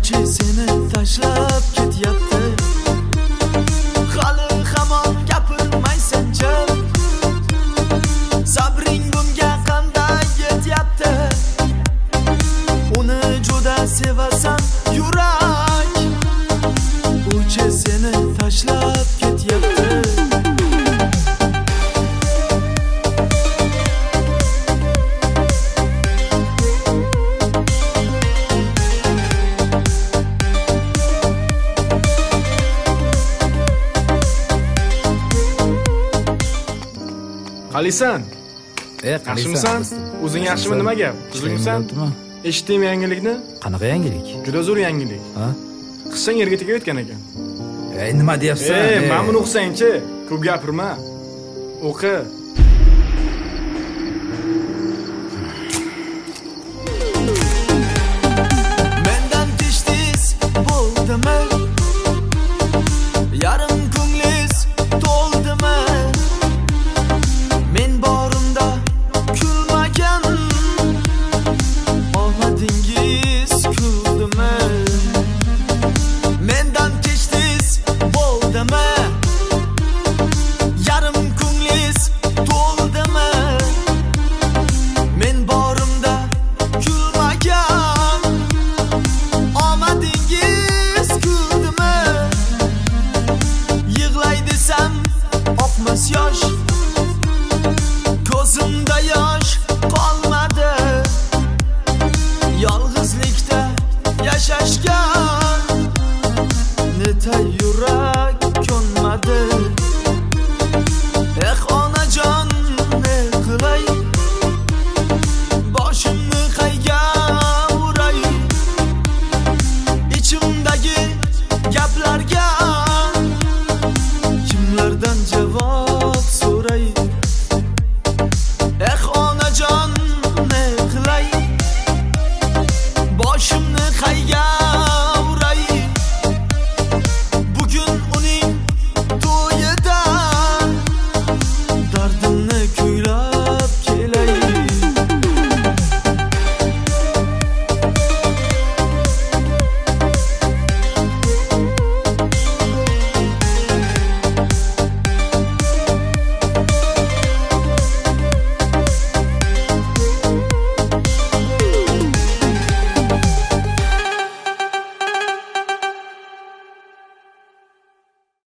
Uchi seni tashlab ketyapti. Hali hamon gapirmaysan jim. Sabring bunga qanday yetyapti? Uni juda sevasan yurak. Uchi seni tashlab ketyapti. Qalisan? Yaxshimisan? O'zing yaxshimi, nima gap? Tuzukmisan? Eshitdingmi yangilikni? Qanaqa yangilik? Juda zo'r yangilik. Ha? Qizchang yerga tegayotgan ekan. Nima deyapsan? Men buni o'qisang-chi, ko'p gapirma. O'qi. Mendan tez bo'ldimi?